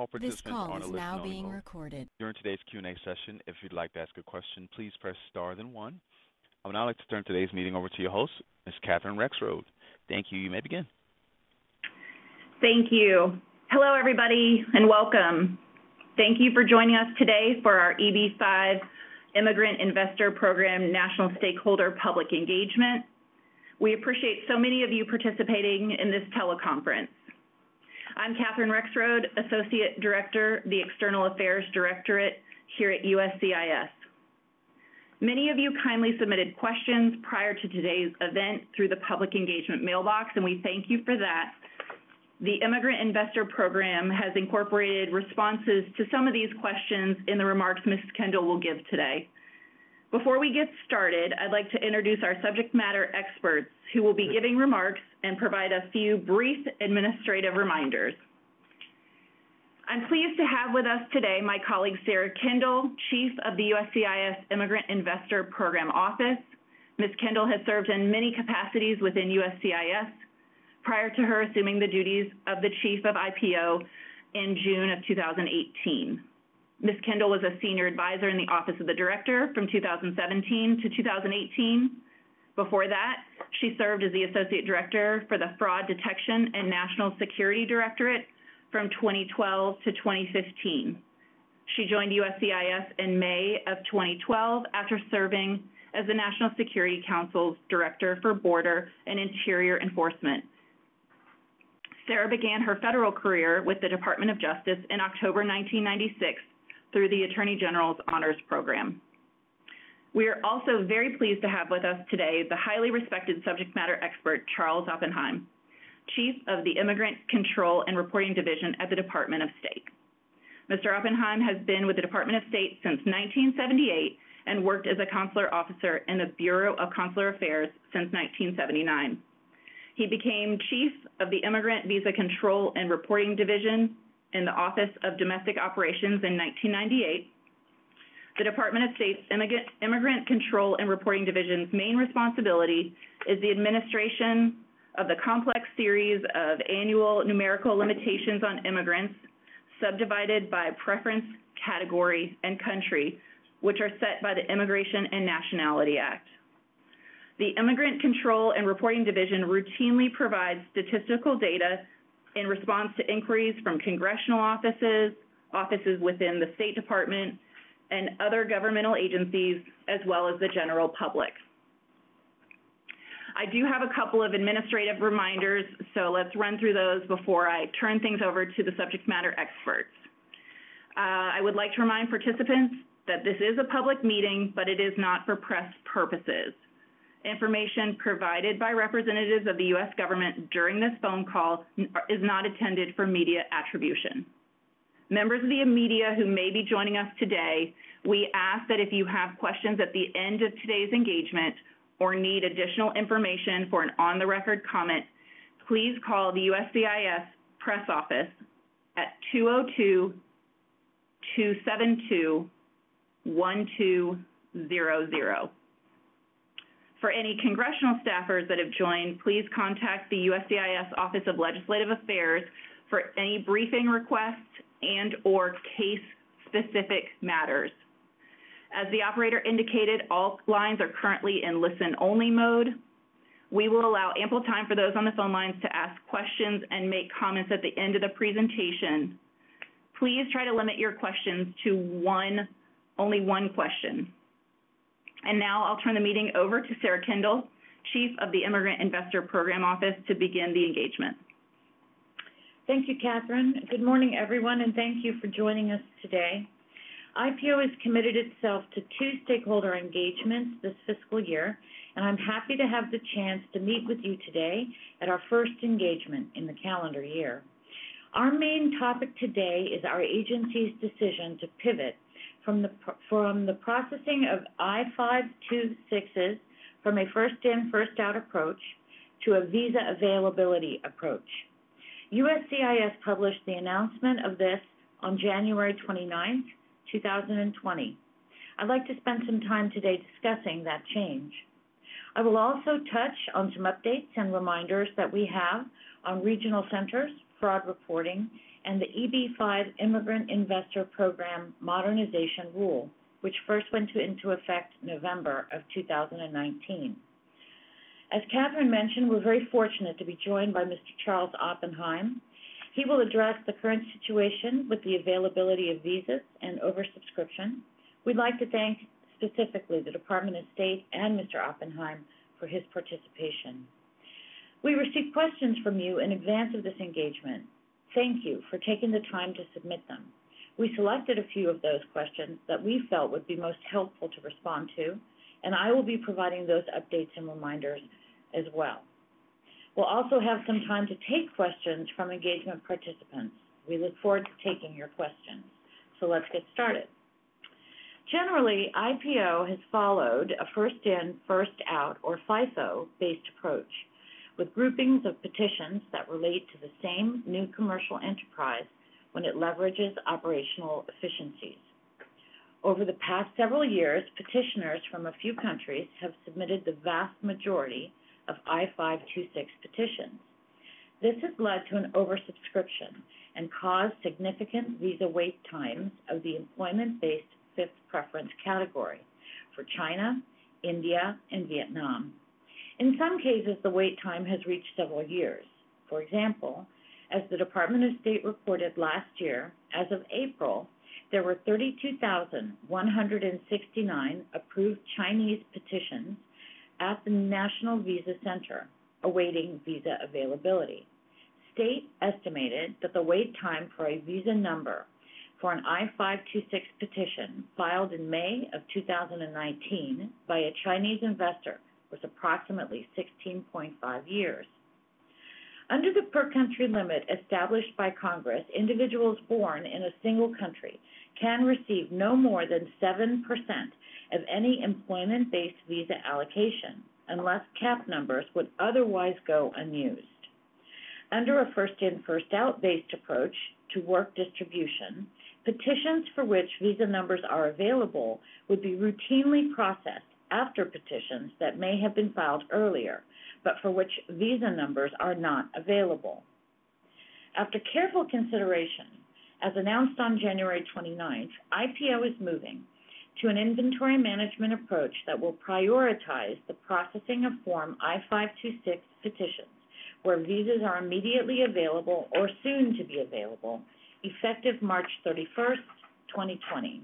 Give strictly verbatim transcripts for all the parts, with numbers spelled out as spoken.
all This participants call are on a is now listen-only being mode. recorded. During today's Q and A session, if you'd like to ask a question, please press star then one. I would now like to turn today's meeting over to your host, Miz Catherine Rexroad. Thank you. You may begin. Thank you. Hello, everybody, and welcome. Thank you for joining us today for our E B five Immigrant Investor Program National Stakeholder Public Engagement. We appreciate so many of you participating in this teleconference. I'm Catherine Rexroad, Associate Director, the External Affairs Directorate here at U S C I S. Many of you kindly submitted questions prior to today's event through the public engagement mailbox, and we thank you for that. The Immigrant Investor Program has incorporated responses to some of these questions in the remarks Miz Kendall will give today. Before we get started, I'd like to introduce our subject matter experts who will be giving remarks and provide a few brief administrative reminders. I'm pleased to have with us today my colleague Sarah Kendall, Chief of the U S C I S Immigrant Investor Program Office. Miz Kendall has served in many capacities within U S C I S prior to her assuming the duties of the Chief of I P O in June of two thousand eighteen. Miz Kendall was a Senior Advisor in the Office of the Director from two thousand seventeen to two thousand eighteen. Before that, she served as the Associate Director for the Fraud Detection and National Security Directorate from twenty twelve to twenty fifteen. She joined U S C I S in May of twenty twelve after serving as the National Security Council's Director for Border and Interior Enforcement. Sarah began her federal career with the Department of Justice in October nineteen ninety-six through the Attorney General's Honors Program. We are also very pleased to have with us today the highly respected subject matter expert, Charles Oppenheim, Chief of the Immigrant Control and Reporting Division at the Department of State. Mister Oppenheim has been with the Department of State since nineteen seventy-eight and worked as a consular officer in the Bureau of Consular Affairs since nineteen seventy-nine. He became Chief of the Immigrant Visa Control and Reporting Division in the Office of Domestic Operations in nineteen ninety-eight. The Department of State's Immigrant Control and Reporting Division's main responsibility is the administration of the complex series of annual numerical limitations on immigrants subdivided by preference, category, and country, which are set by the Immigration and Nationality Act. The Immigrant Control and Reporting Division routinely provides statistical data in response to inquiries from congressional offices, offices within the State Department, and other governmental agencies, as well as the general public. I do have a couple of administrative reminders, so let's run through those before I turn things over to the subject matter experts. Uh, I would like to remind participants that this is a public meeting, but it is not for press purposes. Information provided by representatives of the U S government during this phone call is not intended for media attribution. Members of the media who may be joining us today, we ask that if you have questions at the end of today's engagement or need additional information for an on-the-record comment, please call the U S C I S press office at two oh two, two seven two, one two zero zero. For any congressional staffers that have joined, please contact the U S C I S Office of Legislative Affairs for any briefing requests and or case-specific matters. As the operator indicated, all lines are currently in listen-only mode. We will allow ample time for those on the phone lines to ask questions and make comments at the end of the presentation. Please try to limit your questions to one, only one question. And now I'll turn the meeting over to Sarah Kendall, Chief of the Immigrant Investor Program Office, to begin the engagement. Thank you, Catherine. Good morning, everyone, and thank you for joining us today. I P O has committed itself to two stakeholder engagements this fiscal year, and I'm happy to have the chance to meet with you today at our first engagement in the calendar year. Our main topic today is our agency's decision to pivot from the, from the processing of I five twenty-sixes from a first-in, first-out approach to a visa availability approach. U S C I S published the announcement of this on January twenty-ninth, two thousand twenty. I'd like to spend some time today discussing that change. I will also touch on some updates and reminders that we have on regional centers, fraud reporting, and the E B five Immigrant Investor Program Modernization Rule, which first went into effect November of two thousand nineteen. As Catherine mentioned, we're very fortunate to be joined by Mister Charles Oppenheim. He will address the current situation with the availability of visas and oversubscription. We'd like to thank specifically the Department of State and Mister Oppenheim for his participation. We received questions from you in advance of this engagement. Thank you for taking the time to submit them. We selected a few of those questions that we felt would be most helpful to respond to, and I will be providing those updates and reminders as well. We'll also have some time to take questions from engagement participants. We look forward to taking your questions. So let's get started. Generally, I P O has followed a first-in, first-out, or FIFO-based approach, with groupings of petitions that relate to the same new commercial enterprise when it leverages operational efficiencies. Over the past several years, petitioners from a few countries have submitted the vast majority of I five twenty-six petitions. This has led to an oversubscription and caused significant visa wait times of the employment-based fifth preference category for China, India, and Vietnam. In some cases, the wait time has reached several years. For example, as the Department of State reported last year, as of April, there were thirty-two thousand one hundred sixty-nine approved Chinese petitions at the National Visa Center awaiting visa availability. State estimated that the wait time for a visa number for an I five twenty-six petition filed in May of two thousand nineteen by a Chinese investor was approximately sixteen point five years. Under the per-country limit established by Congress, individuals born in a single country can receive no more than seven percent of any employment-based visa allocation, unless cap numbers would otherwise go unused. Under a first-in, first-out based approach to work distribution, petitions for which visa numbers are available would be routinely processed after petitions that may have been filed earlier, but for which visa numbers are not available. After careful consideration, as announced on January twenty-ninth, I P O is moving to an inventory management approach that will prioritize the processing of Form I five twenty-six petitions, where visas are immediately available or soon to be available, effective March thirty-first, twenty twenty.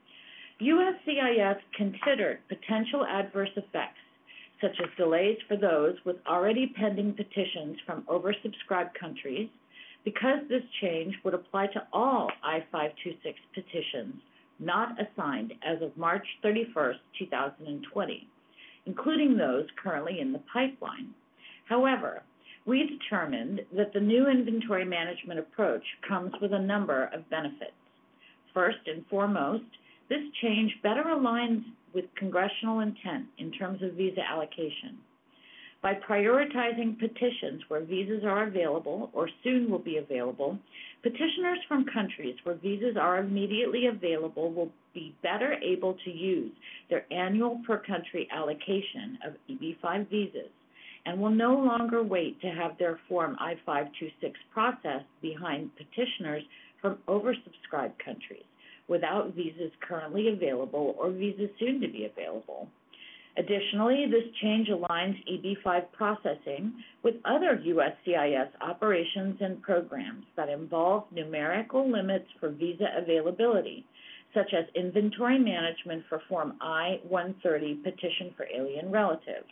U S C I S considered potential adverse effects, such as delays for those with already pending petitions from oversubscribed countries, because this change would apply to all I five twenty-six petitions not assigned as of March thirty-first, two thousand twenty, including those currently in the pipeline. However, we determined that the new inventory management approach comes with a number of benefits. First and foremost, this change better aligns with congressional intent in terms of visa allocation. By prioritizing petitions where visas are available or soon will be available, petitioners from countries where visas are immediately available will be better able to use their annual per-country allocation of E B five visas and will no longer wait to have their Form I five twenty-six processed behind petitioners from oversubscribed countries without visas currently available or visas soon to be available. Additionally, this change aligns E B five processing with other U S C I S operations and programs that involve numerical limits for visa availability, such as inventory management for Form I one thirty petition for alien relatives.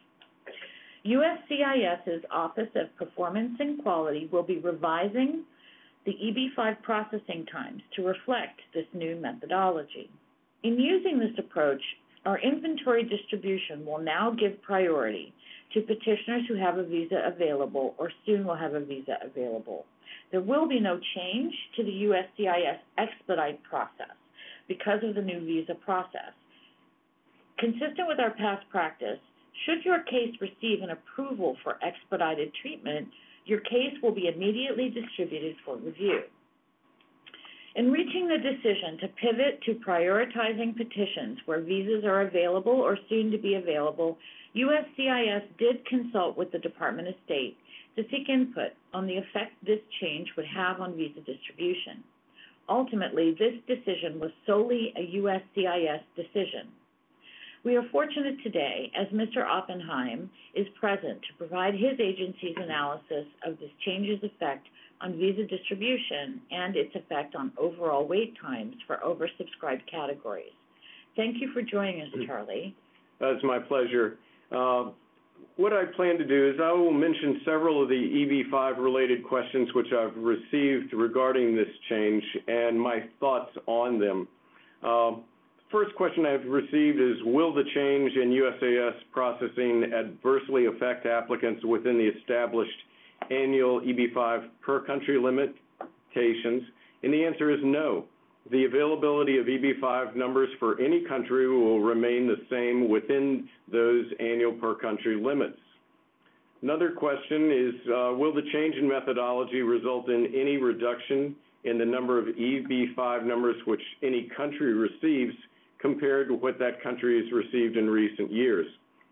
U S C I S's Office of Performance and Quality will be revising the E B five processing times to reflect this new methodology. In using this approach, our inventory distribution will now give priority to petitioners who have a visa available or soon will have a visa available. There will be no change to the U S C I S expedite process because of the new visa process. Consistent with our past practice, should your case receive an approval for expedited treatment, your case will be immediately distributed for review. In reaching the decision to pivot to prioritizing petitions where visas are available or soon to be available, U S C I S did consult with the Department of State to seek input on the effect this change would have on visa distribution. Ultimately, this decision was solely a U S C I S decision. We are fortunate today, as Mister Oppenheim is present to provide his agency's analysis of this change's effect on visa distribution and its effect on overall wait times for oversubscribed categories. Thank you for joining us, Charlie. It's my pleasure. Uh, what I plan to do is I will mention several of the E B five related questions which I've received regarding this change and my thoughts on them. Uh, first question I've received is, will the change in U S C I S processing adversely affect applicants within the established annual E B five per country limitations? And the answer is no. The availability of E B five numbers for any country will remain the same within those annual per country limits. Another question is, uh, will the change in methodology result in any reduction in the number of E B five numbers which any country receives compared to what that country has received in recent years?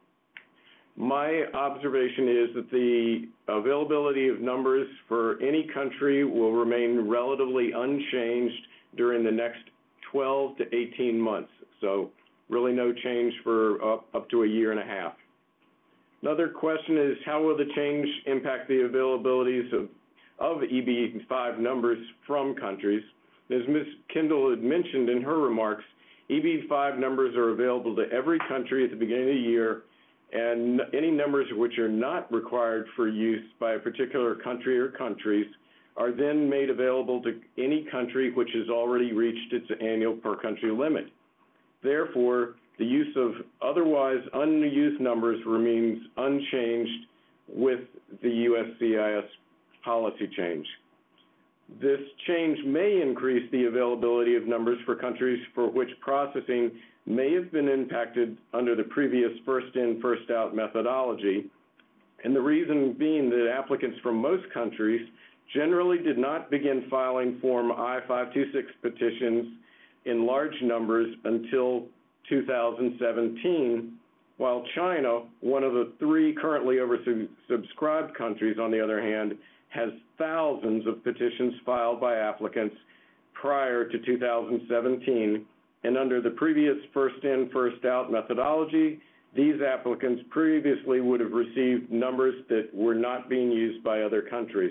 My observation is that the availability of numbers for any country will remain relatively unchanged during the next twelve to eighteen months. So really no change for up, up to a year and a half. Another question is, how will the change impact the availabilities of, of E B five numbers from countries? As Miz Kendall had mentioned in her remarks, E B five numbers are available to every country at the beginning of the year, and any numbers which are not required for use by a particular country or countries are then made available to any country which has already reached its annual per country limit. Therefore, the use of otherwise unused numbers remains unchanged with the U S C I S policy change. This change may increase the availability of numbers for countries for which processing may have been impacted under the previous first-in, first-out methodology, and the reason being that applicants from most countries generally did not begin filing Form I five two six petitions in large numbers until two thousand seventeen, while China, one of the three currently oversubscribed countries, on the other hand, has thousands of petitions filed by applicants prior to two thousand seventeen, and under the previous first-in, first-out methodology, these applicants previously would have received numbers that were not being used by other countries.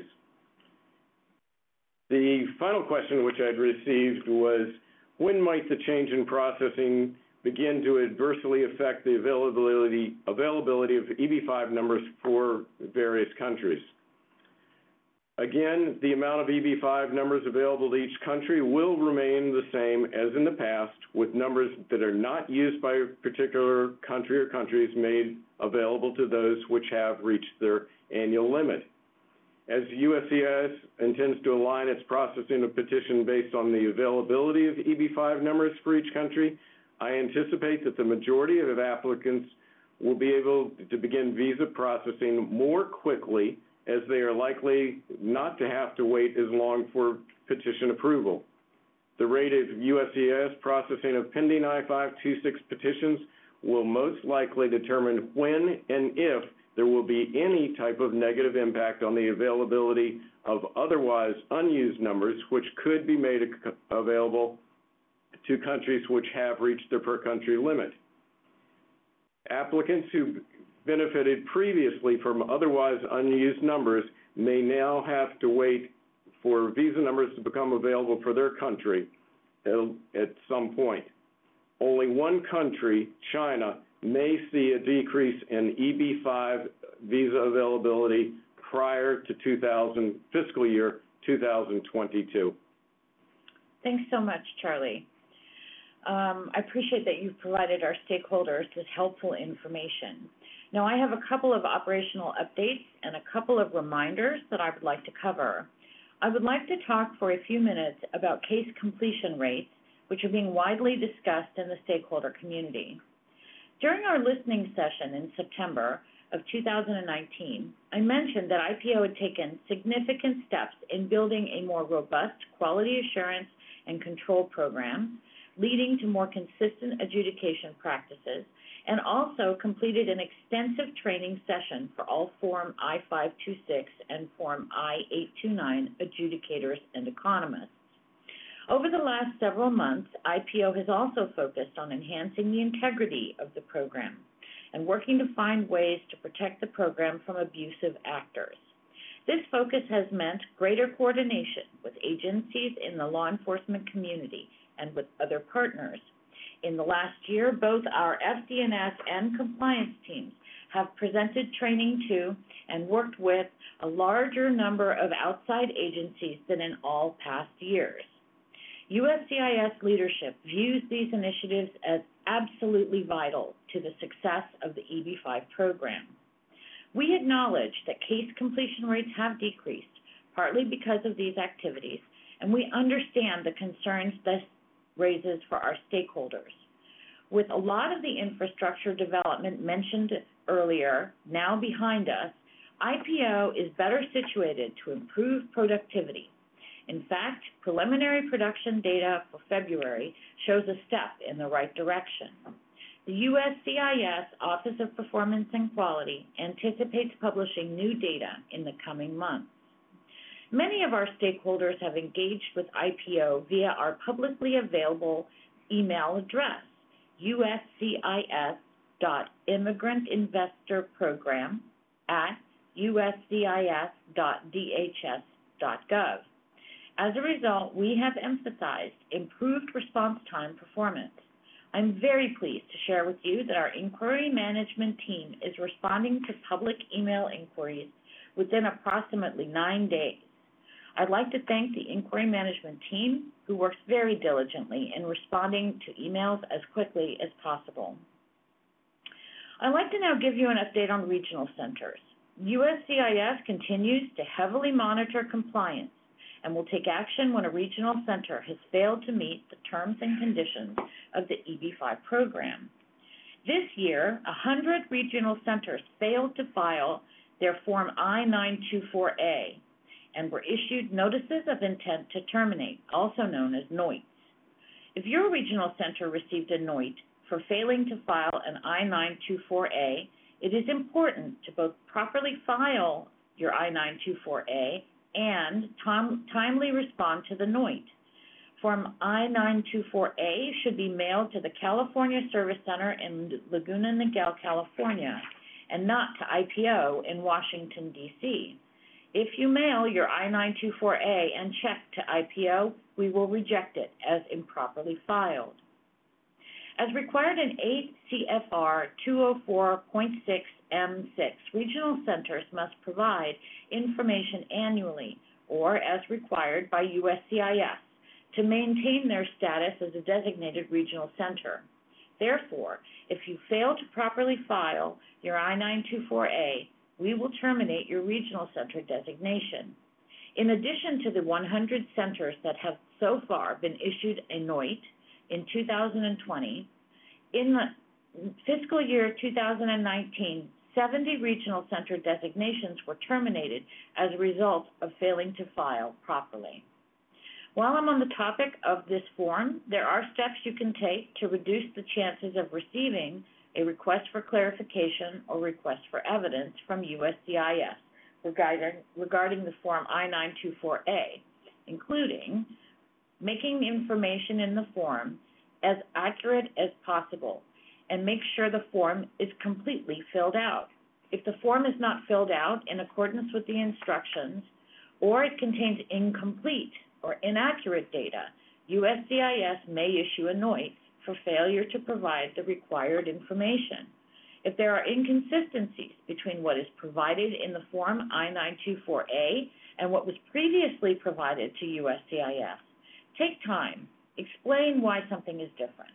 The final question which I'd received was, when might the change in processing begin to adversely affect the availability, availability of E B five numbers for various countries? Again, the amount of E B five numbers available to each country will remain the same as in the past, with numbers that are not used by a particular country or countries made available to those which have reached their annual limit. As U S C I S intends to align its processing of petition based on the availability of E B five numbers for each country, I anticipate that the majority of applicants will be able to begin visa processing more quickly, as they are likely not to have to wait as long for petition approval. The rate of U S C I S processing of pending I five two six petitions will most likely determine when and if there will be any type of negative impact on the availability of otherwise unused numbers, which could be made available to countries which have reached their per country limit. Applicants who benefited previously from otherwise unused numbers may now have to wait for visa numbers to become available for their country at some point. Only one country, China, may see a decrease in E B five visa availability prior to two thousand, fiscal year two thousand twenty-two. Thanks so much, Charlie. Um, I appreciate that you've provided our stakeholders with helpful information. Now, I have a couple of operational updates and a couple of reminders that I would like to cover. I would like to talk for a few minutes about case completion rates, which are being widely discussed in the stakeholder community. During our listening session in September of two thousand nineteen, I mentioned that I P O had taken significant steps in building a more robust quality assurance and control programs, leading to more consistent adjudication practices, and also completed an extensive training session for all Form I five two six and Form I eight two nine adjudicators and economists. Over the last several months, I P O has also focused on enhancing the integrity of the program and working to find ways to protect the program from abusive actors. This focus has meant greater coordination with agencies in the law enforcement community and with other partners. In the last year, both our F D N S and compliance teams have presented training to and worked with a larger number of outside agencies than in all past years. U S C I S leadership views these initiatives as absolutely vital to the success of the E B five program. We acknowledge that case completion rates have decreased, partly because of these activities, and we understand the concerns this raises for our stakeholders. With a lot of the infrastructure development mentioned earlier now behind us, I P O is better situated to improve productivity. In fact, preliminary production data for February shows a step in the right direction. The U S C I S Office of Performance and Quality anticipates publishing new data in the coming months. Many of our stakeholders have engaged with I P O via our publicly available email address, U S C I S dot immigrant investor program at U S C I S dot D H S dot gov. As a result, we have emphasized improved response time performance. I'm very pleased to share with you that our inquiry management team is responding to public email inquiries within approximately nine days. I'd like to thank the inquiry management team, who works very diligently in responding to emails as quickly as possible. I'd like to now give you an update on regional centers. U S C I S continues to heavily monitor compliance and will take action when a regional center has failed to meet the terms and conditions of the E B five program. This year, one hundred regional centers failed to file their Form I nine two four A and were issued notices of intent to terminate, also known as N O I Ts. If your regional center received a N O I T for failing to file an I nine two four A, it is important to both properly file your I nine two four A and tom- timely respond to the N O I T. Form I nine two four A should be mailed to the California Service Center in Laguna Niguel, California, and not to I P O in Washington, D C If you mail your I nine two four A and check to I P O, we will reject it as improperly filed. As required in eight C F R two oh four point six M six, regional centers must provide information annually or as required by U S C I S to maintain their status as a designated regional center. Therefore, if you fail to properly file your I nine two four A, we will terminate your regional center designation. In addition to the one hundred centers that have so far been issued a N O I T in two thousand twenty, in the fiscal year two thousand nineteen, seventy regional center designations were terminated as a result of failing to file properly. While I'm on the topic of this form, there are steps you can take to reduce the chances of receiving a request for clarification or request for evidence from U S C I S regarding, regarding the Form I nine two four A, including making information in the form as accurate as possible and make sure the form is completely filled out. If the form is not filled out in accordance with the instructions or it contains incomplete or inaccurate data, U S C I S may issue a N O I T for failure to provide the required information. If there are inconsistencies between what is provided in the Form I nine two four A and what was previously provided to U S C I S, take time, explain why something is different.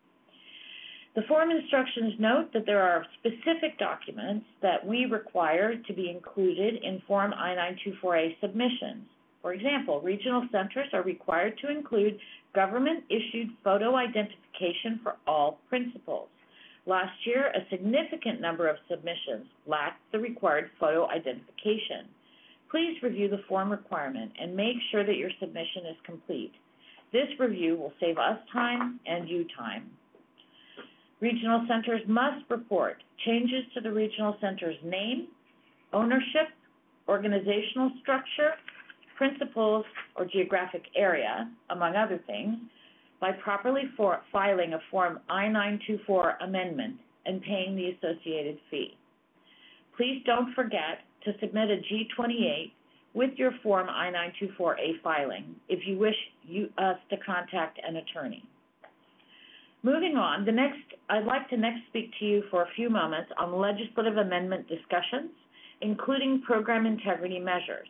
The form instructions note that there are specific documents that we require to be included in Form I nine two four A submissions. For example, regional centers are required to include government-issued photo identification for all principals. Last year, a significant number of submissions lacked the required photo identification. Please review the form requirement and make sure that your submission is complete. This review will save us time and you time. Regional centers must report changes to the regional center's name, ownership, organizational structure, principles, or geographic area, among other things, by properly for filing a Form I nine two four amendment and paying the associated fee. Please don't forget to submit a G twenty-eight with your Form I nine two four A filing if you wish you, us to contact an attorney. Moving on, the next, I'd like to next speak to you for a few moments on legislative amendment discussions, including program integrity measures.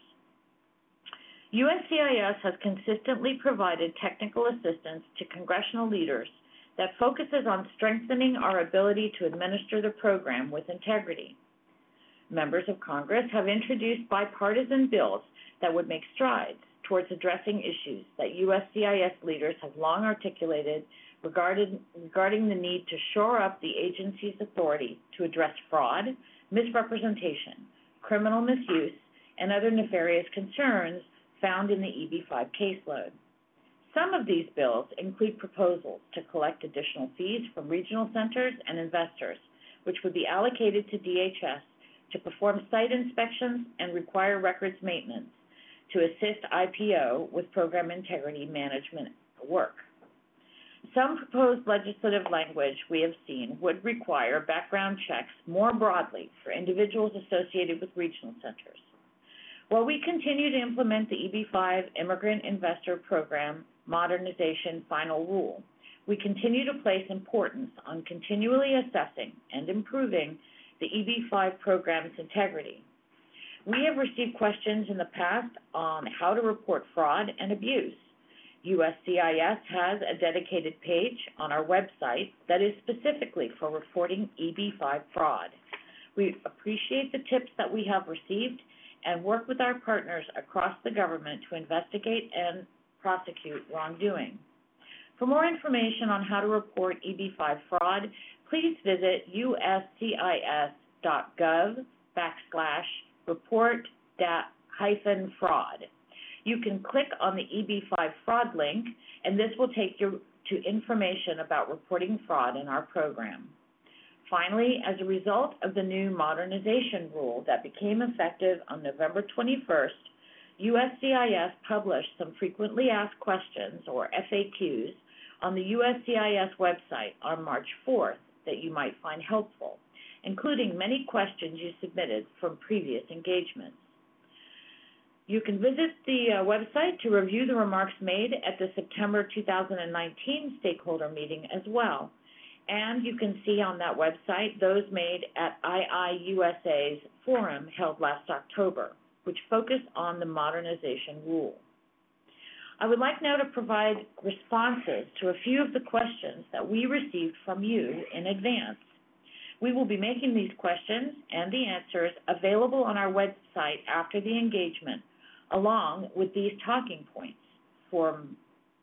U S C I S has consistently provided technical assistance to congressional leaders that focuses on strengthening our ability to administer the program with integrity. Members of Congress have introduced bipartisan bills that would make strides towards addressing issues that U S C I S leaders have long articulated regarding, regarding the need to shore up the agency's authority to address fraud, misrepresentation, criminal misuse, and other nefarious concerns found in the E B five caseload. Some of these bills include proposals to collect additional fees from regional centers and investors, which would be allocated to D H S to perform site inspections and require records maintenance to assist I P O with program integrity management work. Some proposed legislative language we have seen would require background checks more broadly for individuals associated with regional centers. While we continue to implement the E B five Immigrant Investor Program Modernization Final Rule, we continue to place importance on continually assessing and improving the E B five program's integrity. We have received questions in the past on how to report fraud and abuse. U S C I S has a dedicated page on our website that is specifically for reporting E B five fraud. We appreciate the tips that we have received and work with our partners across the government to investigate and prosecute wrongdoing. For more information on how to report E B five fraud, please visit uscis.gov backslash report hyphen fraud. You can click on the E B five fraud link, and this will take you to information about reporting fraud in our program. Finally, as a result of the new modernization rule that became effective on November twenty-first, U S C I S published some frequently asked questions, or F A Qs, on the U S C I S website on March fourth that you might find helpful, including many questions you submitted from previous engagements. You can visit the uh, website to review the remarks made at the September two thousand nineteen stakeholder meeting as well. And you can see on that website those made at I I U S A's forum held last October, which focused on the modernization rule. I would like now to provide responses to a few of the questions that we received from you in advance. We will be making these questions and the answers available on our website after the engagement, along with these talking points from,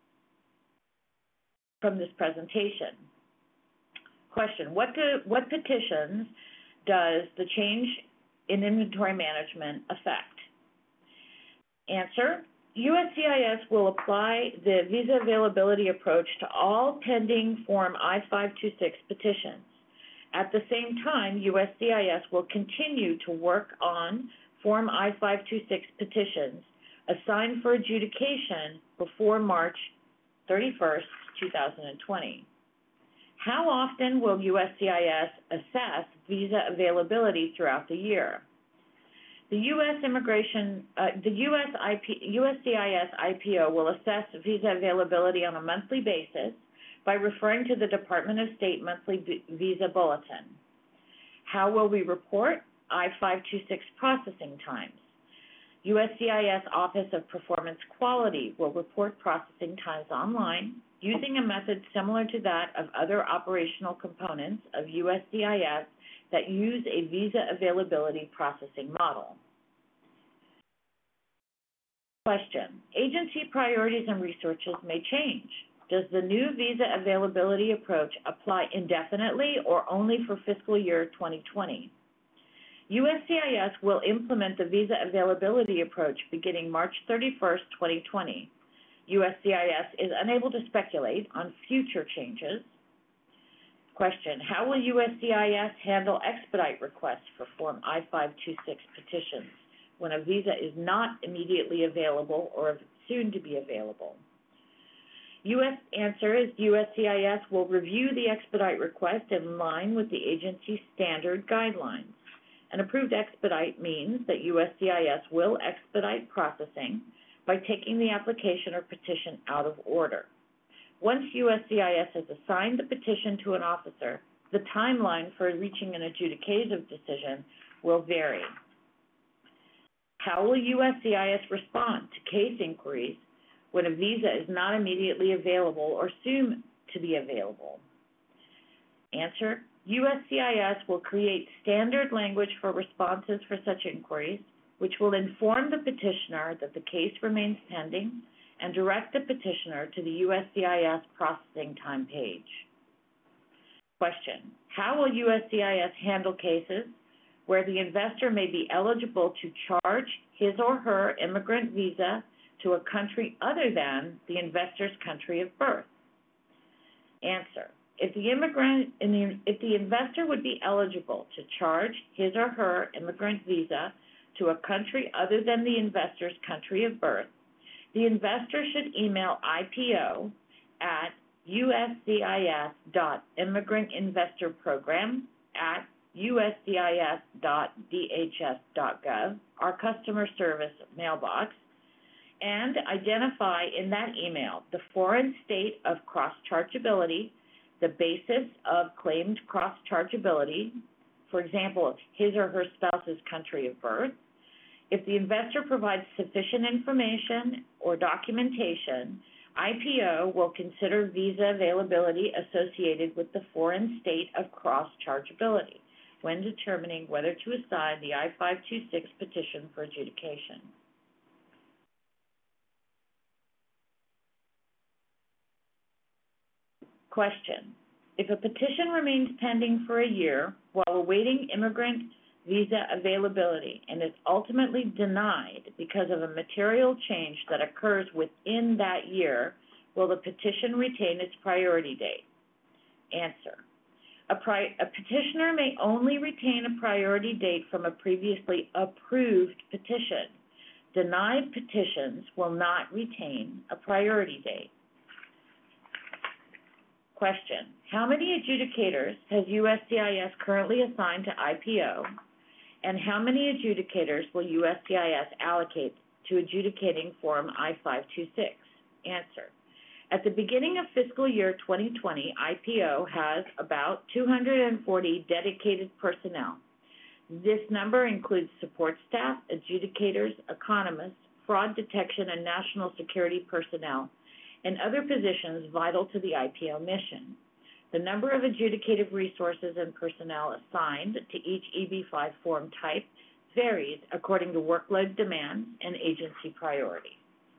from this presentation. Question, what, do, what petitions does the change in inventory management affect? Answer, U S C I S will apply the visa availability approach to all pending Form I five two six petitions. At the same time, U S C I S will continue to work on Form I five two six petitions assigned for adjudication before March thirty-first, two thousand twenty. How often will U S C I S assess visa availability throughout the year? The U S Immigration, uh, the U S I P, U S C I S I P O will assess visa availability on a monthly basis by referring to the Department of State Monthly Visa Bulletin. How will we report I five two six processing times? U S C I S Office of Performance Quality will report processing times online using a method similar to that of other operational components of U S C I S that use a visa availability processing model. Question, agency priorities and resources may change. Does the new visa availability approach apply indefinitely or only for fiscal year twenty twenty? U S C I S will implement the visa availability approach beginning March thirty-first, twenty twenty. U S C I S is unable to speculate on future changes. Question, how will U S C I S handle expedite requests for Form I five two six petitions when a visa is not immediately available or soon to be available? U S answer is U S C I S will review the expedite request in line with the agency's standard guidelines. An approved expedite means that U S C I S will expedite processing by taking the application or petition out of order. Once U S C I S has assigned the petition to an officer, the timeline for reaching an adjudicative decision will vary. How will U S C I S respond to case inquiries when a visa is not immediately available or soon to be available? Answer, U S C I S will create standard language for responses for such inquiries, which will inform the petitioner that the case remains pending and direct the petitioner to the U S C I S processing time page. Question, how will U S C I S handle cases where the investor may be eligible to charge his or her immigrant visa to a country other than the investor's country of birth? Answer, if the immigrant, if the investor would be eligible to charge his or her immigrant visa to a country other than the investor's country of birth, the investor should email I P O at U S C I S dot immigrant investor program at U S C I S dot D H S dot gov, our customer service mailbox, and identify in that email the foreign state of cross-chargeability, the basis of claimed cross-chargeability, for example, his or her spouse's country of birth. If the investor provides sufficient information or documentation, I P O will consider visa availability associated with the foreign state of cross-chargeability when determining whether to assign the I five two six petition for adjudication. Question, if a petition remains pending for a year while awaiting immigrant visa availability and is ultimately denied because of a material change that occurs within that year, will the petition retain its priority date? Answer, a, pri a petitioner may only retain a priority date from a previously approved petition. Denied petitions will not retain a priority date. Question, how many adjudicators has U S C I S currently assigned to I P O, and how many adjudicators will U S C I S allocate to adjudicating Form I five two six? Answer, at the beginning of fiscal year twenty twenty, I P O has about two hundred forty dedicated personnel. This number includes support staff, adjudicators, economists, fraud detection and national security personnel, and other positions vital to the I P O mission. The number of adjudicative resources and personnel assigned to each E B five form type varies according to workload demands and agency priority.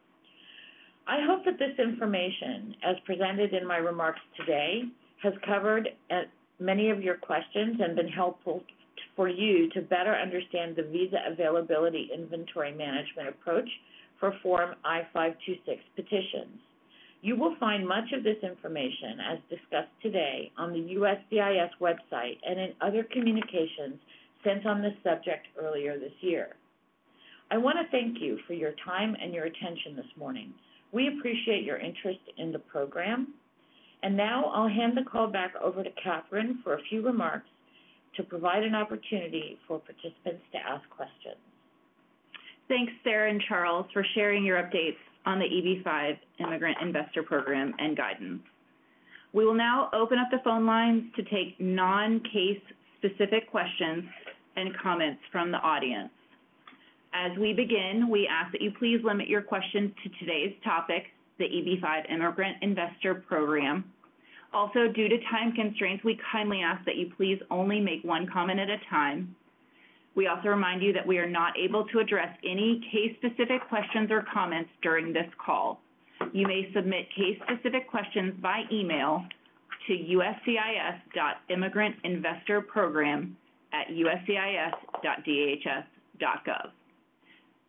I hope that this information, as presented in my remarks today, has covered many of your questions and been helpful for you to better understand the visa availability inventory management approach for Form I five two six petitions. You will find much of this information, as discussed today, on the U S C I S website and in other communications sent on this subject earlier this year. I want to thank you for your time and your attention this morning. We appreciate your interest in the program. And now I'll hand the call back over to Catherine for a few remarks to provide an opportunity for participants to ask questions. Thanks, Sarah and Charles, for sharing your updates on the E B five Immigrant Investor Program and guidance. We will now open up the phone lines to take non-case specific questions and comments from the audience. As we begin, we ask that you please limit your questions to today's topic, the E B five Immigrant Investor Program. Also, due to time constraints, we kindly ask that you please only make one comment at a time. We also remind you that we are not able to address any case-specific questions or comments during this call. You may submit case-specific questions by email to U S C I S dot immigrant investor program at U S C I S dot D H S dot gov.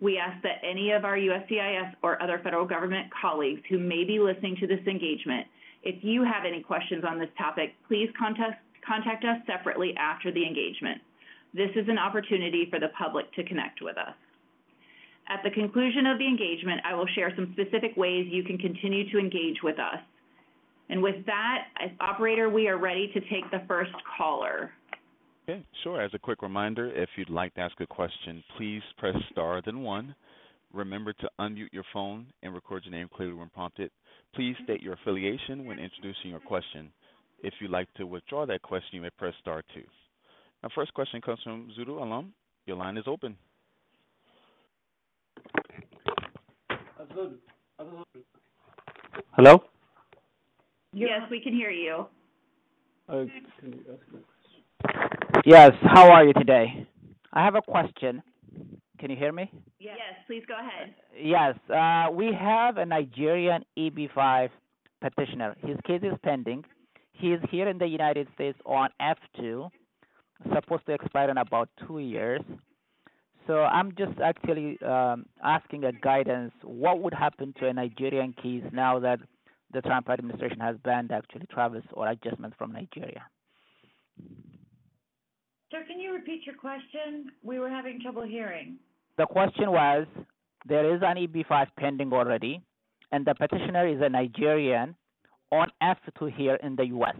We ask that any of our U S C I S or other federal government colleagues who may be listening to this engagement, if you have any questions on this topic, please contact, contact us separately after the engagement. This is an opportunity for the public to connect with us. At the conclusion of the engagement, I will share some specific ways you can continue to engage with us. And with that, as operator, we are ready to take the first caller. Okay, sure. As a quick reminder, if you'd like to ask a question, please press star then one. Remember to unmute your phone and record your name clearly when prompted. Please state your affiliation when introducing your question. If you'd like to withdraw that question, you may press star two. Our first question comes from Zulu Alum. Your line is open. Hello? Yes, we can hear you. Uh, yes, how are you today? I have a question. Can you hear me? Yes, please go ahead. Yes, uh, we have a Nigerian E B five petitioner. His case is pending. He is here in the United States on F two, supposed to expire in about two years. So I'm just actually um, asking a guidance. What would happen to a Nigerian case now that the Trump administration has banned actually travels or adjustments from Nigeria? Sir, can you repeat your question? We were having trouble hearing. The question was, there is an E B five pending already, and the petitioner is a Nigerian on F two here in the U S.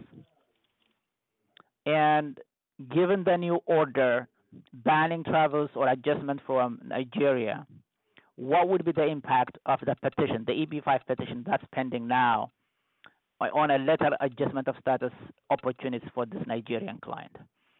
And given the new order banning travels or adjustment from Nigeria, what would be the impact of the petition, the E B five petition that's pending now, on a letter adjustment of status opportunities for this Nigerian client?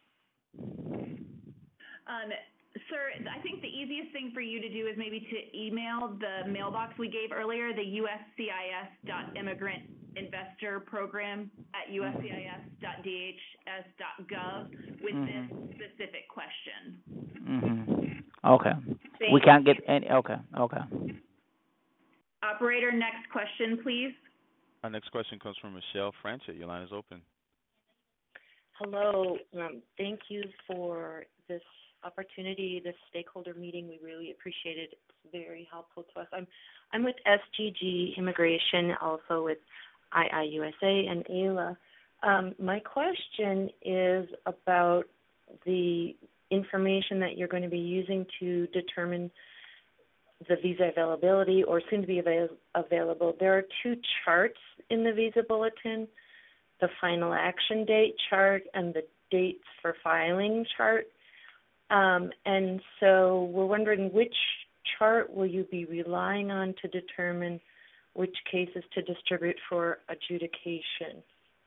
Um, sir, I think the easiest thing for you to do is maybe to email the mailbox we gave earlier, the U S C I S dot immigrant investor program at U S C I S dot D H S dot gov with mm-hmm. this specific question. Mm-hmm. Okay. Thank we can't you. get any. Okay. Okay. Operator, next question, please. Our next question comes from Michelle Franchett. Your line is open. Hello. Um, thank you for this opportunity, this stakeholder meeting. We really appreciate it. It's very helpful to us. I'm I'm with S G G Immigration, also with I I U S A and A I L A. Um, my question is about the information that you're going to be using to determine the visa availability or soon to be avail- available. There are two charts in the visa bulletin, the final action date chart and the dates for filing chart. Um, and so we're wondering, which chart will you be relying on to determine which cases to distribute for adjudication?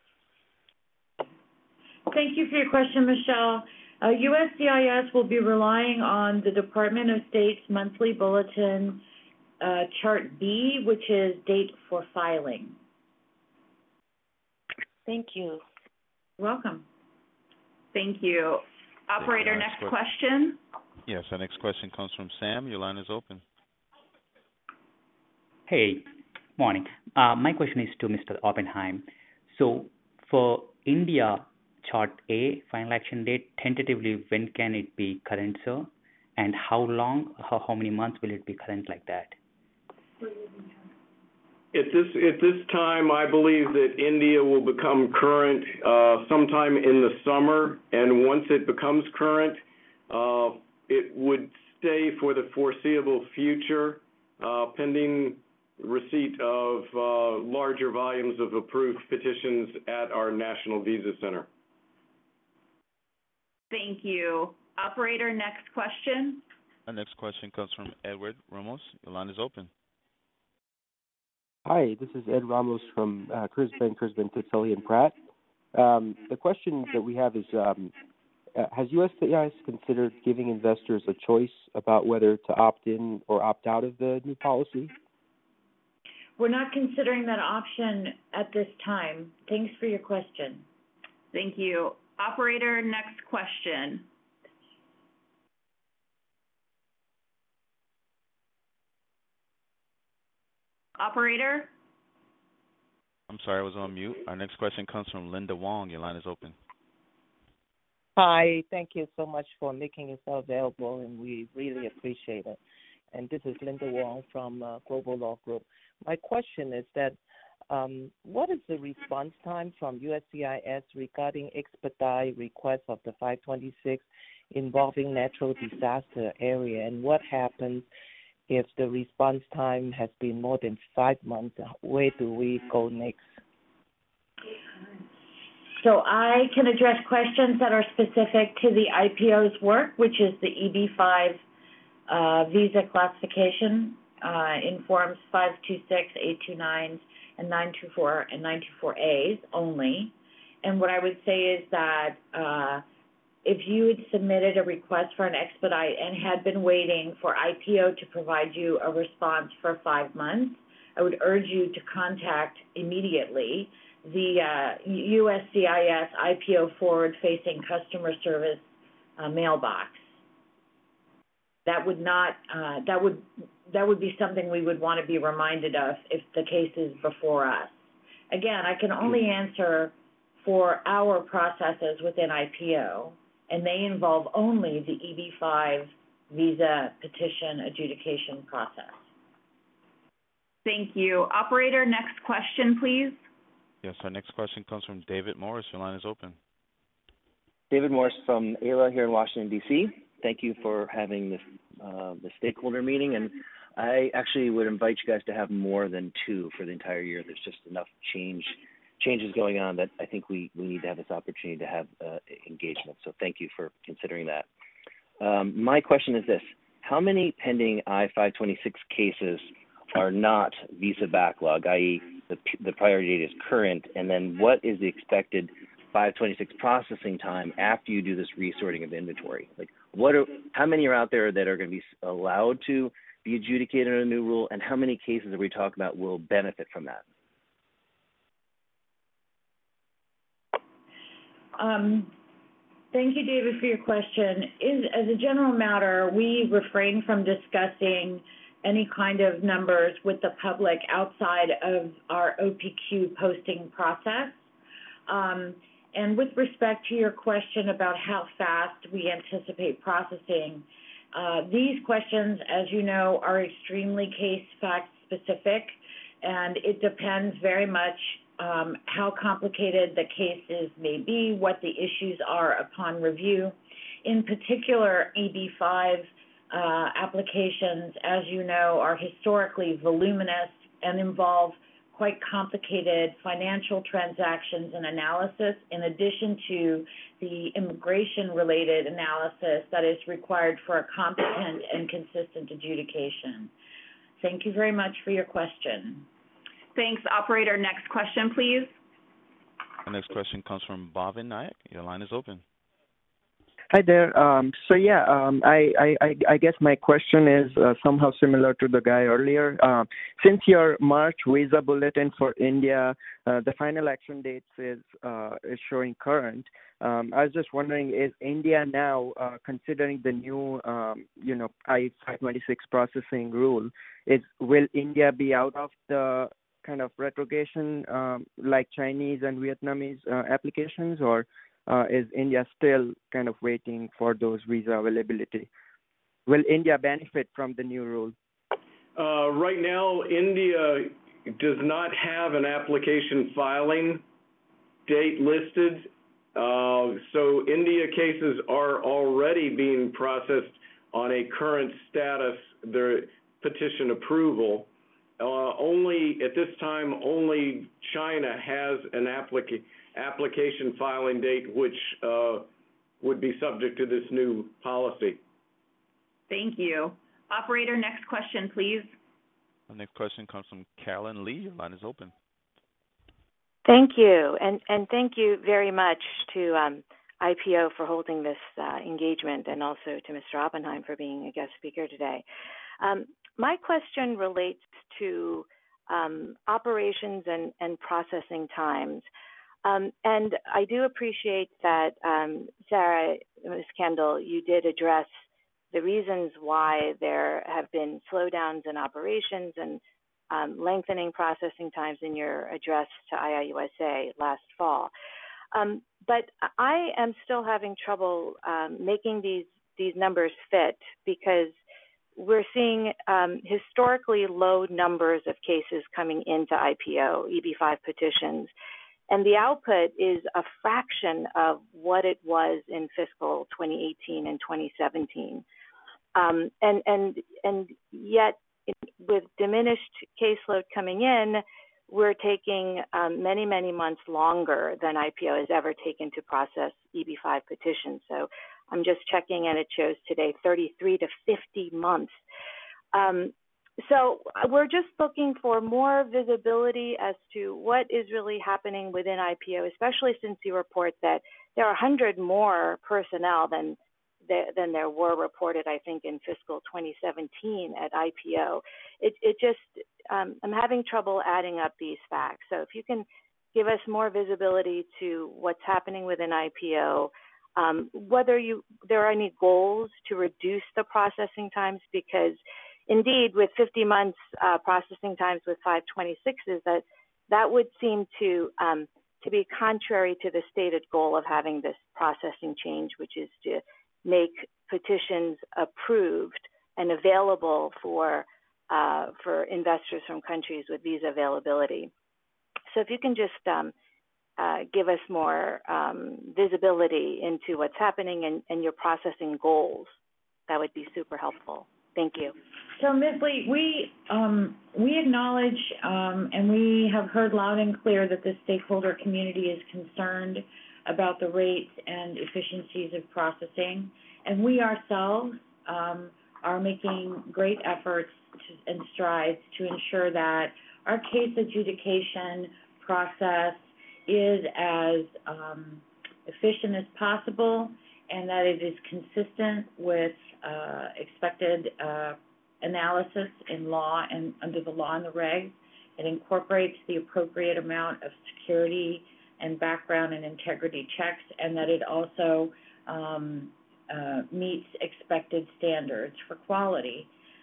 Thank you for your question, Michelle. Uh, U S C I S will be relying on the Department of State's monthly bulletin, uh, Chart B, which is date for filing. Thank you. Welcome. Thank you. Operator, Thank you. next Next question. Yes, our next question comes from Sam. Your line is open. Hey, morning. Uh, my question is to Mister Oppenheim. So for India, Chart A, final action date, tentatively, when can it be current, sir? And how long, how, how many months will it be current like that? At this at this time, I believe that India will become current uh, sometime in the summer, and once it becomes current, uh, it would stay for the foreseeable future, uh, pending receipt of uh, larger volumes of approved petitions at our National Visa Center. Thank you. Operator, next question. Our next question comes from Edward Ramos. Your line is open. Hi, this is Ed Ramos from uh, Curzban, Curzban, Titseli, and Pratt. Um, the question that we have is, um, uh, has U S C I S considered giving investors a choice about whether to opt in or opt out of the new policy? We're not considering that option at this time. Thanks for your question. Thank you. Operator, next question. Operator? I'm sorry, I was on mute. Our next question comes from Linda Wong. Your line is open. Hi, thank you so much for making yourself available, and we really appreciate it. and this is Linda Wong from uh, Global Law Group. My question is that um, what is the response time from U S C I S regarding expedite requests of the five twenty-six involving natural disaster area, and what happens if the response time has been more than five months? Where do we go next? So I can address questions that are specific to the I P O's work, which is the E B five uh, visa classification uh, in forms five two six, eight two nine, and nine two four and nine two four A's only. And what I would say is that uh, if you had submitted a request for an expedite and had been waiting for I P O to provide you a response for five months, I would urge you to contact immediately the uh, U S C I S I P O forward-facing customer service uh, mailbox. That would not, uh, that would, that would be something we would want to be reminded of if the case is before us. Again, I can only answer for our processes within I P O, and they involve only the E B five visa petition adjudication process. Thank you. Operator, next question, please. Yes, our next question comes from David Morris. Your line is open. David Morris from A L A here in Washington, D C Thank you for having this uh, the stakeholder meeting, and I actually would invite you guys to have more than two for the entire year. There's just enough change changes going on that I think we, we need to have this opportunity to have uh, engagement. So thank you for considering that. Um, my question is this: how many pending I five twenty-six cases are not visa backlog, that is the, the priority date is current, and then what is the expected five twenty-six processing time after you do this resorting of inventory? Like, what are, how many are out there that are going to be allowed to be adjudicated under a new rule, and how many cases are we talking about will benefit from that? Um, thank you, David, for your question. Is, as a general matter, we refrain from discussing any kind of numbers with the public outside of our O P Q posting process. Um, and with respect to your question about how fast we anticipate processing, uh, these questions, as you know, are extremely case fact specific, and it depends very much um, how complicated the cases may be, what the issues are upon review. In particular, E B five Uh, applications, as you know, are historically voluminous and involve quite complicated financial transactions and analysis, in addition to the immigration-related analysis that is required for a competent and consistent adjudication. Thank you very much for your question. Thanks. Operator, next question, please. The next question comes from Bhavin Nayak. Your line is open. Hi there. Um, so yeah, um, I, I, I guess my question is uh, somehow similar to the guy earlier. Uh, since your March visa bulletin for India, uh, the final action date is uh, is showing current. Um, I was just wondering, is India now uh, considering the new, um, you know, I five twenty-six processing rule? Is will India be out of the kind of retrogression um, like Chinese and Vietnamese uh, applications, or Uh, is India still kind of waiting for those visa availability? Will India benefit from the new rule? Uh, right now, India does not have an application filing date listed. Uh, so India cases are already being processed on a current status, their petition approval. Uh, only, at this time, only China has an application. application filing date, which uh, would be subject to this new policy. Thank you. Operator, next question, please. The next question comes from Carolyn Lee. Your line is open. Thank you, and, and thank you very much to um, I P O for holding this uh, engagement, and also to Mister Oppenheim for being a guest speaker today. Um, my question relates to um, operations and, and processing times. Um, and I do appreciate that, um, Sarah, Miz Kendall, you did address the reasons why there have been slowdowns in operations and um, lengthening processing times in your address to I I U S A last fall. Um, but I am still having trouble um, making these, these numbers fit, because we're seeing um, historically low numbers of cases coming into I P O, E B five petitions. And the output is a fraction of what it was in fiscal twenty eighteen and twenty seventeen. Um, and, and, and yet, with diminished caseload coming in, we're taking um, many, many months longer than I P O has ever taken to process E B five petitions. So I'm just checking, and it shows today thirty-three to fifty months. Um, so we're just looking for more visibility as to what is really happening within I P O, especially since you report that there are one hundred more personnel than than there were reported, I think, in fiscal twenty seventeen at I P O. It, it just, um, I'm having trouble adding up these facts. So if you can give us more visibility to what's happening within I P O, um, whether you there are any goals to reduce the processing times, because indeed, with fifty months uh, processing times with five twenty-sixes, that that would seem to um, to be contrary to the stated goal of having this processing change, which is to make petitions approved and available for uh, for investors from countries with visa availability. So if you can just um, uh, give us more um, visibility into what's happening and, and your processing goals, that would be super helpful. Thank you. So, Miz Lee, we um, we acknowledge um, and we have heard loud and clear that the stakeholder community is concerned about the rates and efficiencies of processing, and we ourselves um, are making great efforts to, and strides to ensure that our case adjudication process is as um, efficient as possible, and that it is consistent with uh, expected uh, analysis in law and under the law and the regs. It incorporates the appropriate amount of security and background and integrity checks, and that it also um, uh, meets expected standards for quality.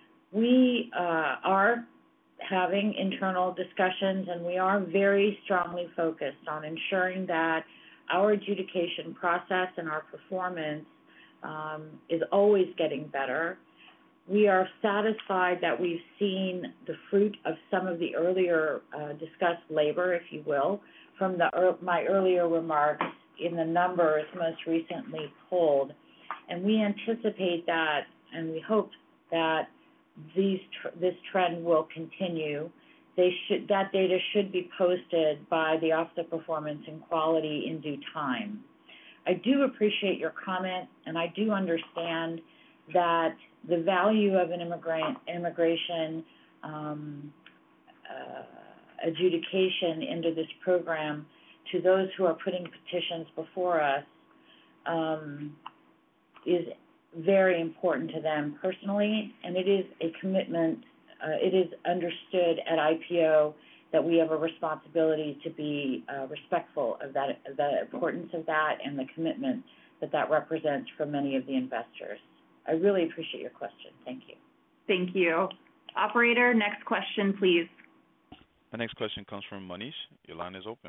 We uh, are having internal discussions, and we are very strongly focused on ensuring that our adjudication process and our performance um, is always getting better. We are satisfied that we've seen the fruit of some of the earlier uh, discussed labor, if you will, from the my earlier remarks in the numbers most recently pulled. And we anticipate that, and we hope that these tr- this trend will continue. They should that data should be posted by the Office of Performance and Quality in due time. I do appreciate your comment, and I do understand that the value of an immigrant immigration um, uh, adjudication into this program to those who are putting petitions before us um, is very important to them personally, and it is a commitment. Uh, it is understood at I P O that we have a responsibility to be uh, respectful of that, of the importance of that and the commitment that that represents for many of the investors. I really appreciate your question. Thank you. Thank you. Operator, next question, please. The next question comes from Manish. Your line is open.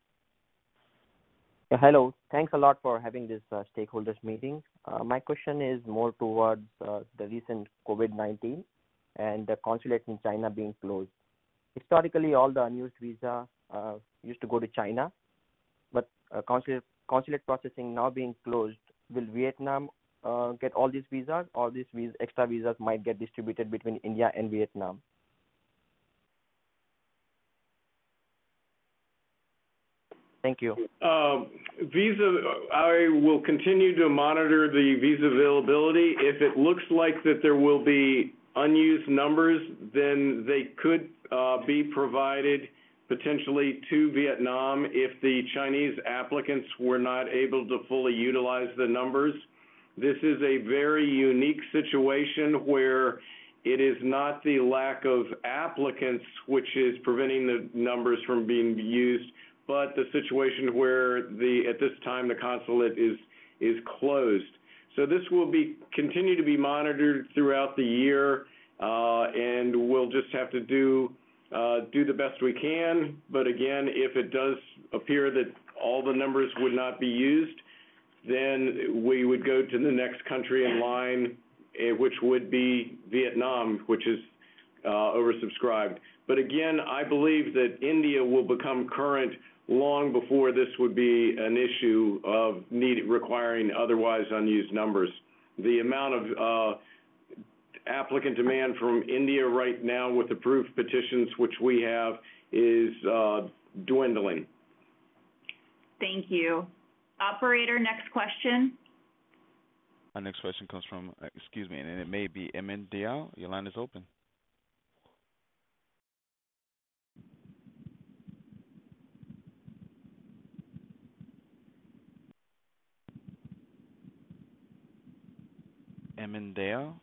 Yeah, hello. Thanks a lot for having this uh, stakeholders meeting. Uh, my question is more towards uh, the recent COVID nineteen and the consulate in China being closed. Historically, all the unused visa uh, used to go to China, but uh, consulate, consulate processing now being closed, will Vietnam uh, get all these visas, or these vis- extra visas might get distributed between India and Vietnam? Thank you. Uh, visa, I will continue to monitor the visa availability. If it looks like that there will be unused numbers, then they could uh, be provided potentially to Vietnam if the Chinese applicants were not able to fully utilize the numbers. This is a very unique situation where it is not the lack of applicants which is preventing the numbers from being used, but the situation where the at this time the consulate is is closed. So this will be continue to be monitored throughout the year, uh, and we'll just have to do uh, do the best we can. But again, if it does appear that all the numbers would not be used, then we would go to the next country in line eh, which would be Vietnam, which is uh, oversubscribed. But again, I believe that India will become current long before this would be an issue of need requiring otherwise unused numbers. The amount of uh, applicant demand from India right now with approved petitions, which we have, is uh, dwindling. Thank you. Operator, next question. Our next question comes from, uh, excuse me, and it may be Emin Diao. Your line is open. Emin Diao.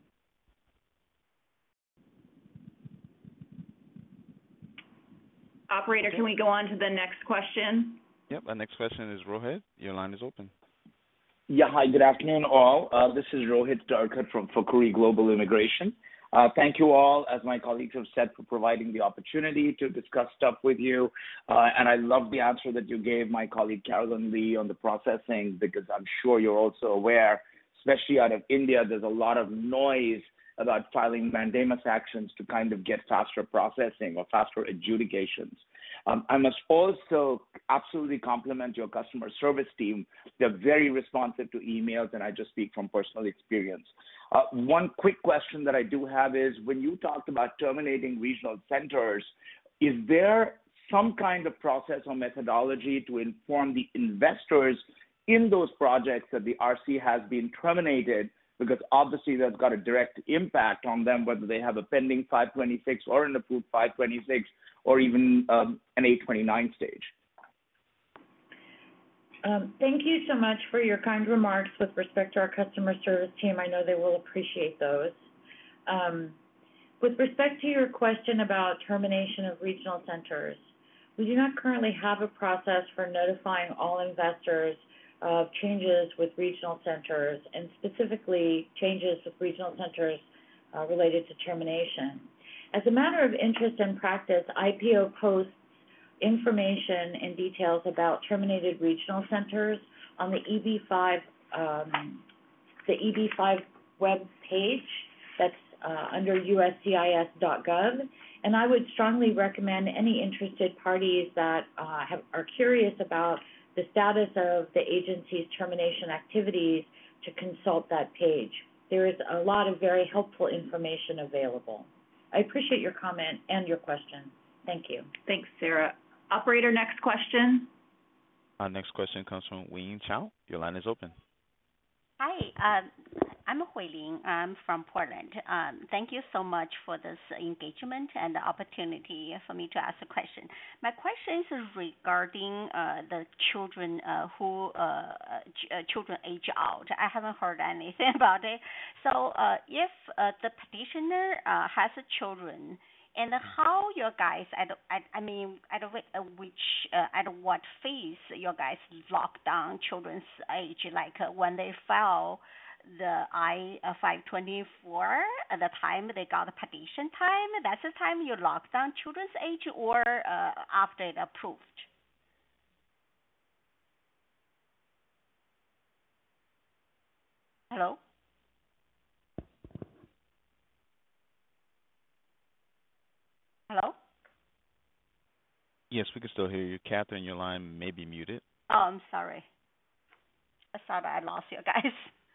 Operator, can we go on to the next question? Yep, our next question is Rohit. Your line is open. Yeah, hi, good afternoon, all. Uh, this is Rohit Darkar from Fakuri Global Immigration. Uh, thank you all, as my colleagues have said, for providing the opportunity to discuss stuff with you. Uh, and I love the answer that you gave my colleague Carolyn Lee on the processing, because I'm sure you're also aware, especially out of India, there's a lot of noise about filing mandamus actions to kind of get faster processing or faster adjudications. Um, I must also absolutely compliment your customer service team. They're very responsive to emails, and I just speak from personal experience. Uh, one quick question that I do have is, when you talked about terminating regional centers, is there some kind of process or methodology to inform the investors in those projects that the R C has been terminated? Because obviously that's got a direct impact on them, whether they have a pending five twenty-six or an approved five twenty-six or even um, an eight twenty-nine stage. Um, thank you so much for your kind remarks with respect to our customer service team. I know they will appreciate those. Um, with respect to your question about termination of regional centers, we do not currently have a process for notifying all investors of changes with regional centers, and specifically changes with regional centers uh, related to termination. As a matter of interest and practice, I P O posts information and details about terminated regional centers on the E B five, um, the E B five web page that's uh, under U S C I S dot gov. And I would strongly recommend any interested parties that uh, have, are curious about the status of the agency's termination activities to consult that page. There is a lot of very helpful information available. I appreciate your comment and your question. Thank you. Thanks, Sarah. Operator, next question. Our next question comes from Wayne Chow. Your line is open. Hi, um, I'm Hui Ling. I'm from Portland. Um, thank you so much for this engagement and the opportunity for me to ask a question. My question is regarding uh, the children uh, who uh, ch- uh, children age out. I haven't heard anything about it. So uh, if uh, the petitioner uh, has a children, and how your guys, at, at I mean, at which, uh, at what phase your guys lock down children's age, like uh, when they file the I five twenty-four, at the time they got the petition time, that's the time you lock down children's age, or uh, after it approved? Hello? Hello? Yes, we can still hear you. Catherine, your line may be muted. Oh, I'm sorry. I thought I lost you guys.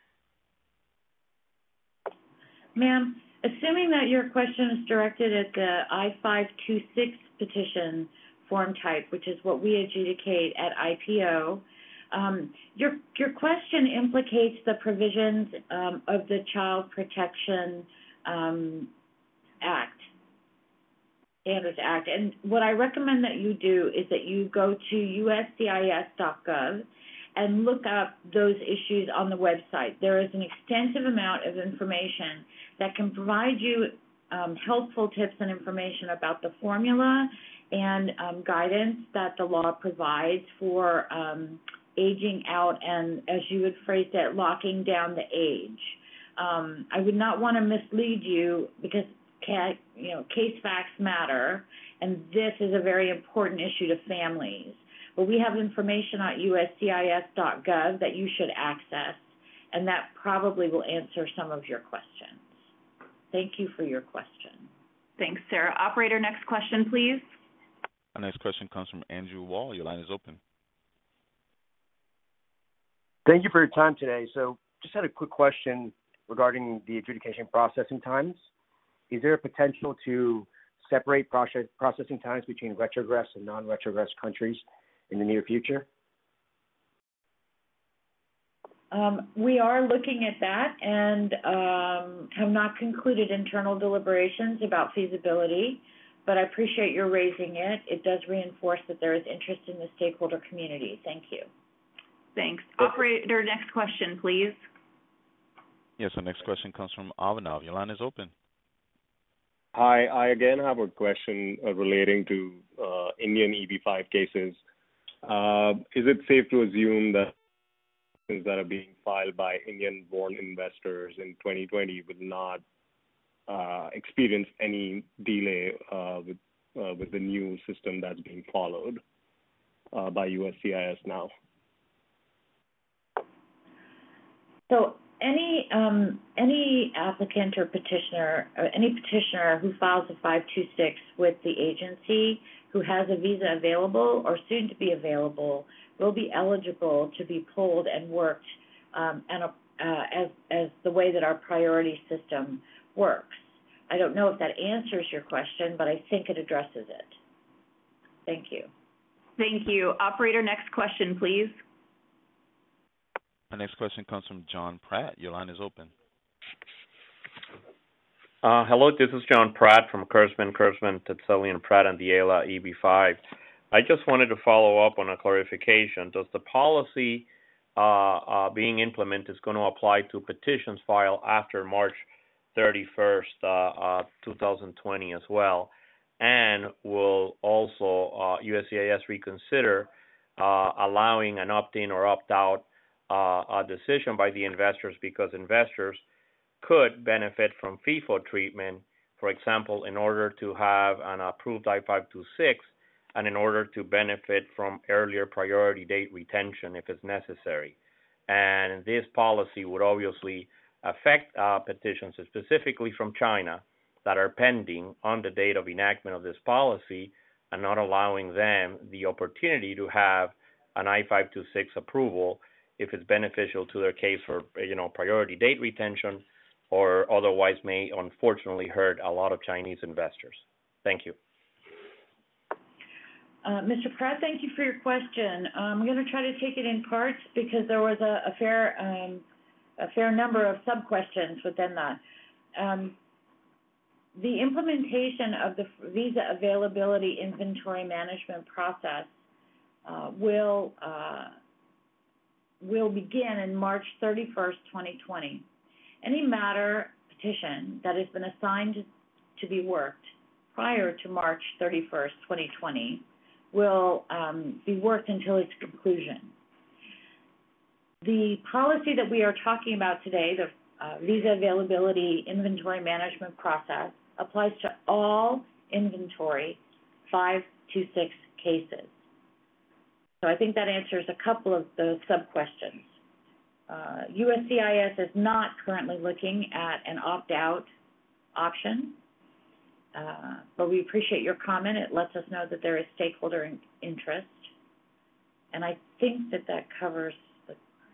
Ma'am, assuming that your question is directed at the I five twenty-six petition form type, which is what we adjudicate at I P O, um, your, your question implicates the provisions um, of the Child Protection um, Act. Standards Act. And what I recommend that you do is that you go to U S C I S dot gov and look up those issues on the website. There is an extensive amount of information that can provide you um, helpful tips and information about the formula and um, guidance that the law provides for um, aging out and, as you would phrase it, locking down the age. Um, I would not want to mislead you, because you know, case facts matter, and this is a very important issue to families. But we have information at U S C I S dot gov that you should access, and that probably will answer some of your questions. Thank you for your question. Thanks, Sarah. Operator, next question, please. Our next question comes from Andrew Wall. Your line is open. Thank you for your time today. So just had a quick question regarding the adjudication processing times. Is there a potential to separate process, processing times between retrogress and non-retrogress countries in the near future? Um, we are looking at that and um, have not concluded internal deliberations about feasibility, but I appreciate your raising it. It does reinforce that there is interest in the stakeholder community. Thank you. Thanks. Operator, next question, please. Yes, our next question comes from Avinav. Your line is open. Hi, I again have a question uh, relating to uh, Indian E B five cases. Uh, is it safe to assume that that are being filed by Indian-born investors in twenty twenty will not uh, experience any delay uh, with uh, with the new system that's being followed uh, by U S C I S now? So any um, any applicant or petitioner, or any petitioner who files a five two six with the agency who has a visa available or soon to be available will be eligible to be pulled and worked um, and, uh, as, as the way that our priority system works. I don't know if that answers your question, but I think it addresses it. Thank you. Thank you. Operator, next question, please. Our next question comes from John Pratt. Your line is open. Uh, hello, this is John Pratt from Kurzman, Kurzman, Tetzeli and Pratt and the A L A E B five. I just wanted to follow up on a clarification. Does the policy uh, uh, being implemented is going to apply to petitions filed after March thirty-first, uh, uh, two thousand twenty as well? And will also uh, U S C I S reconsider uh, allowing an opt-in or opt-out uh, a decision by the investors, because investors could benefit from FIFO treatment, for example, in order to have an approved I five two six and in order to benefit from earlier priority date retention if it's necessary. And this policy would obviously affect uh, petitions specifically from China that are pending on the date of enactment of this policy and not allowing them the opportunity to have an I five two six approval if it's beneficial to their case for, you know, priority date retention, or otherwise may unfortunately hurt a lot of Chinese investors. Thank you. Uh, Mister Pratt, thank you for your question. I'm going to try to take it in parts because there was a, a fair um, a fair number of sub-questions within that. Um, the implementation of the visa availability inventory management process uh, will uh, will begin in March thirty-first, twenty twenty. Any matter petition that has been assigned to be worked prior to March thirty-first, twenty twenty will um, be worked until its conclusion. The policy that we are talking about today, the uh, visa availability inventory management process, applies to all inventory five two six cases. So I think that answers a couple of the sub-questions. Uh, U S C I S is not currently looking at an opt-out option, uh, but we appreciate your comment. It lets us know that there is stakeholder in interest. And I think that that covers the...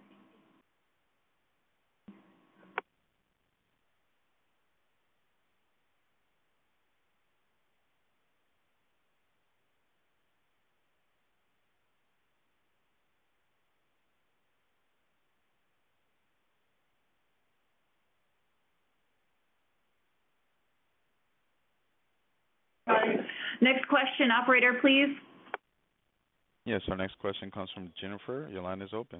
Next question, operator, please. Yes, our next question comes from Jennifer. Your line is open.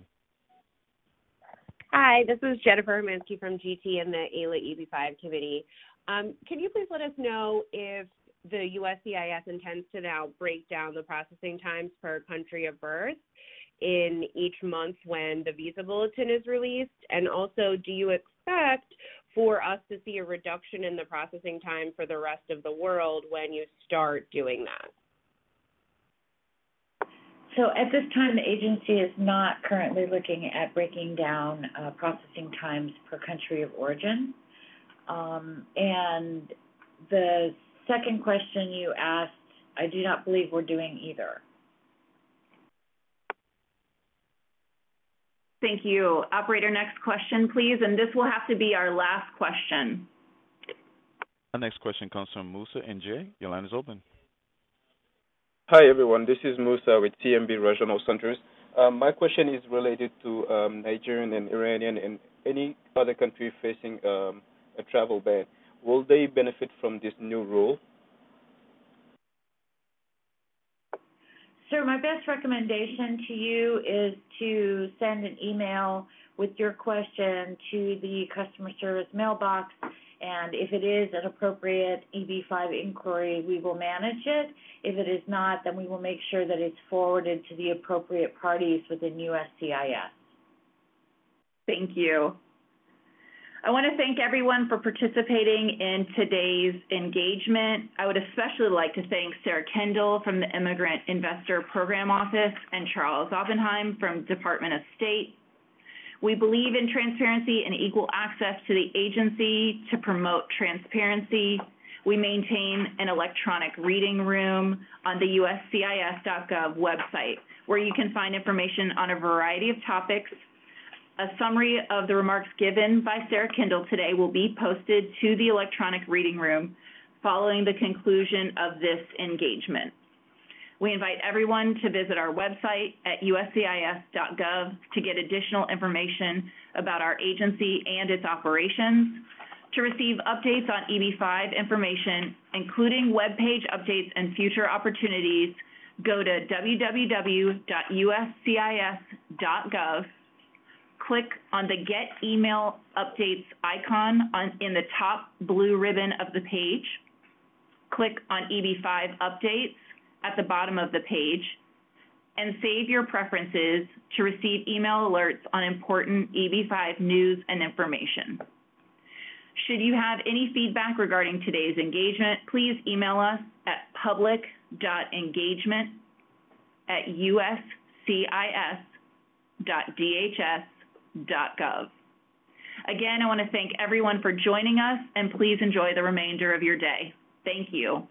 Hi, this is Jennifer Hermansky from G T and the A L A E B five committee. Um, can you please let us know if the U S C I S intends to now break down the processing times per country of birth in each month when the visa bulletin is released? And also, do you expect for us to see a reduction in the processing time for the rest of the world when you start doing that? So at this time, the agency is not currently looking at breaking down uh, processing times per country of origin. Um, and the second question you asked, I do not believe we're doing either. Thank you. Operator, next question, please. And this will have to be our last question. Our next question comes from Musa N J. Your line is open. Hi, everyone. This is Musa with T M B Regional Centers. Um, my question is related to um, Nigerian and Iranian and any other country facing um, a travel ban. Will they benefit from this new rule? Sir, my best recommendation to you is to send an email with your question to the customer service mailbox, and if it is an appropriate E B five inquiry, we will manage it. If it is not, then we will make sure that it's forwarded to the appropriate parties within U S C I S. Thank you. I want to thank everyone for participating in today's engagement. I would especially like to thank Sarah Kendall from the Immigrant Investor Program Office and Charles Oppenheim from Department of State. We believe in transparency and equal access to the agency to promote transparency. We maintain an electronic reading room on the U S C I S dot gov website, where you can find information on a variety of topics. A summary of the remarks given by Sarah Kendall today will be posted to the electronic reading room following the conclusion of this engagement. We invite everyone to visit our website at U S C I S dot gov to get additional information about our agency and its operations. To receive updates on E B five information, including web page updates and future opportunities, go to w w w dot U S C I S dot gov. Click on the Get Email Updates icon on, in the top blue ribbon of the page. Click on E B five Updates at the bottom of the page, and save your preferences to receive email alerts on important E B five news and information. Should you have any feedback regarding today's engagement, please email us at public dot engagement at U S C I S dot D H S dot gov. Again, I want to thank everyone for joining us, and please enjoy the remainder of your day. Thank you.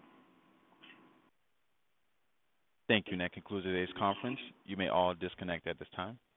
Thank you. And that concludes today's conference. You may all disconnect at this time.